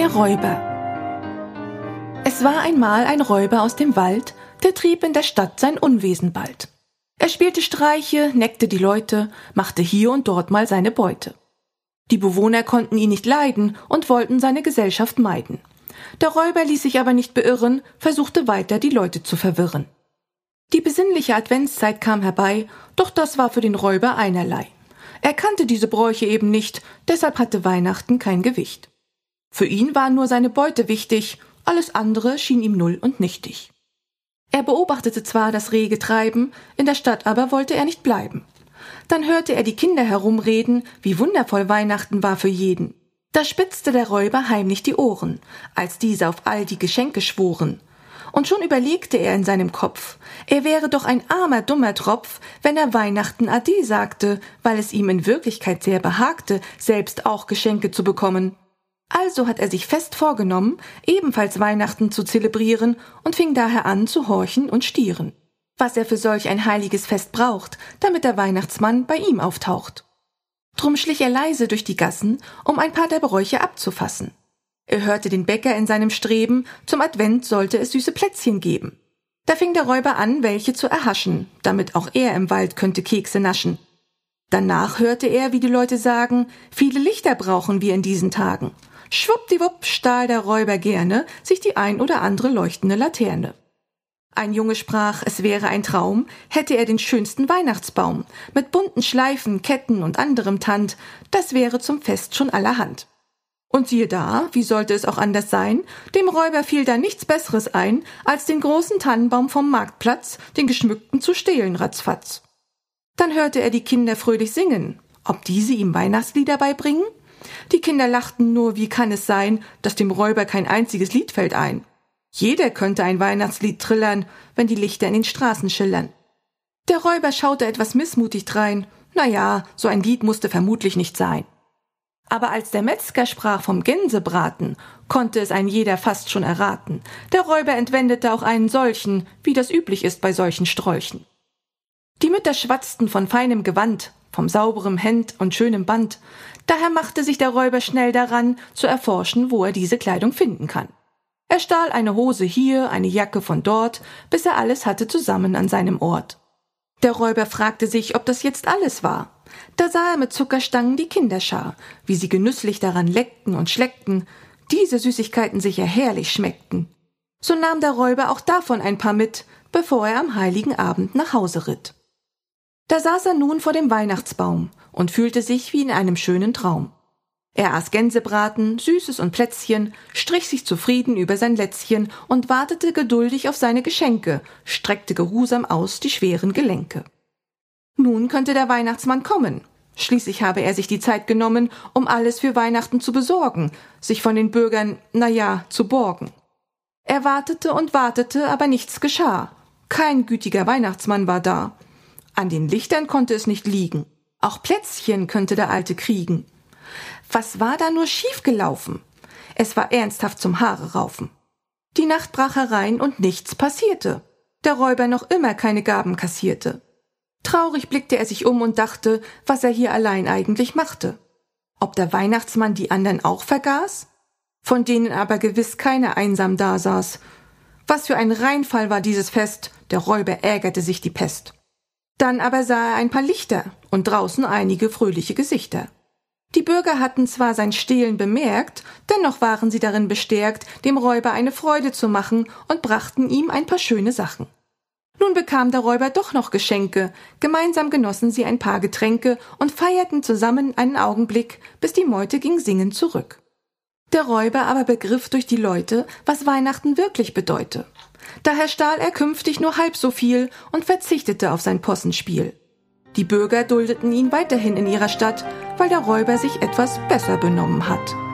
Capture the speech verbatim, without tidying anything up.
Der Räuber. Es war einmal ein Räuber aus dem Wald, der trieb in der Stadt sein Unwesen bald. Er spielte Streiche, neckte die Leute, machte hier und dort mal seine Beute. Die Bewohner konnten ihn nicht leiden und wollten seine Gesellschaft meiden. Der Räuber ließ sich aber nicht beirren, versuchte weiter, die Leute zu verwirren. Die besinnliche Adventszeit kam herbei, doch das war für den Räuber einerlei. Er kannte diese Bräuche eben nicht, deshalb hatte Weihnachten kein Gewicht. Für ihn war nur seine Beute wichtig, alles andere schien ihm null und nichtig. Er beobachtete zwar das rege Treiben, in der Stadt aber wollte er nicht bleiben. Dann hörte er die Kinder herumreden, wie wundervoll Weihnachten war für jeden. Da spitzte der Räuber heimlich die Ohren, als diese auf all die Geschenke schworen. Und schon überlegte er in seinem Kopf, er wäre doch ein armer, dummer Tropf, wenn er Weihnachten Ade sagte, weil es ihm in Wirklichkeit sehr behagte, selbst auch Geschenke zu bekommen. Also hat er sich fest vorgenommen, ebenfalls Weihnachten zu zelebrieren und fing daher an zu horchen und stieren, was er für solch ein heiliges Fest braucht, damit der Weihnachtsmann bei ihm auftaucht. Drum schlich er leise durch die Gassen, um ein paar der Bräuche abzufassen. Er hörte den Bäcker in seinem Streben, zum Advent sollte es süße Plätzchen geben. Da fing der Räuber an, welche zu erhaschen, damit auch er im Wald könnte Kekse naschen. Danach hörte er, wie die Leute sagen, viele Lichter brauchen wir in diesen Tagen. Schwuppdiwupp stahl der Räuber gerne sich die ein oder andere leuchtende Laterne. Ein Junge sprach, es wäre ein Traum, hätte er den schönsten Weihnachtsbaum, mit bunten Schleifen, Ketten und anderem Tand, das wäre zum Fest schon allerhand. Und siehe da, wie sollte es auch anders sein, dem Räuber fiel da nichts Besseres ein, als den großen Tannenbaum vom Marktplatz, den geschmückten, zu stehlen ratzfatz. Dann hörte er die Kinder fröhlich singen, ob diese ihm Weihnachtslieder beibringen? Die Kinder lachten nur, wie kann es sein, dass dem Räuber kein einziges Lied fällt ein. Jeder könnte ein Weihnachtslied trillern, wenn die Lichter in den Straßen schillern. Der Räuber schaute etwas missmutig drein, na ja, so ein Lied musste vermutlich nicht sein. Aber als der Metzger sprach vom Gänsebraten, konnte es ein jeder fast schon erraten. Der Räuber entwendete auch einen solchen, wie das üblich ist bei solchen Strolchen. Die Mütter schwatzten von feinem Gewand, vom sauberem Hemd und schönem Band. Daher machte sich der Räuber schnell daran, zu erforschen, wo er diese Kleidung finden kann. Er stahl eine Hose hier, eine Jacke von dort, bis er alles hatte zusammen an seinem Ort. Der Räuber fragte sich, ob das jetzt alles war. Da sah er mit Zuckerstangen die Kinderschar, wie sie genüsslich daran leckten und schleckten, diese Süßigkeiten sicher herrlich schmeckten. So nahm der Räuber auch davon ein paar mit, bevor er am heiligen Abend nach Hause ritt. Da saß er nun vor dem Weihnachtsbaum und fühlte sich wie in einem schönen Traum. Er aß Gänsebraten, Süßes und Plätzchen, strich sich zufrieden über sein Lätzchen und wartete geduldig auf seine Geschenke, streckte geruhsam aus die schweren Gelenke. Nun könnte der Weihnachtsmann kommen. Schließlich habe er sich die Zeit genommen, um alles für Weihnachten zu besorgen, sich von den Bürgern, na ja, zu borgen. Er wartete und wartete, aber nichts geschah. Kein gütiger Weihnachtsmann war da. An den Lichtern konnte es nicht liegen. Auch Plätzchen könnte der Alte kriegen. Was war da nur schiefgelaufen? Es war ernsthaft zum Haare raufen. Die Nacht brach herein und nichts passierte. Der Räuber noch immer keine Gaben kassierte. Traurig blickte er sich um und dachte, was er hier allein eigentlich machte. Ob der Weihnachtsmann die anderen auch vergaß? Von denen aber gewiss keiner einsam dasaß. Was für ein Reinfall war dieses Fest, der Räuber ärgerte sich die Pest. Dann aber sah er ein paar Lichter und draußen einige fröhliche Gesichter. Die Bürger hatten zwar sein Stehlen bemerkt, dennoch waren sie darin bestärkt, dem Räuber eine Freude zu machen und brachten ihm ein paar schöne Sachen. Nun bekam der Räuber doch noch Geschenke, gemeinsam genossen sie ein paar Getränke und feierten zusammen einen Augenblick, bis die Meute ging singend zurück. Der Räuber aber begriff durch die Leute, was Weihnachten wirklich bedeute. Daher stahl er künftig nur halb so viel und verzichtete auf sein Possenspiel. Die Bürger duldeten ihn weiterhin in ihrer Stadt, weil der Räuber sich etwas besser benommen hat.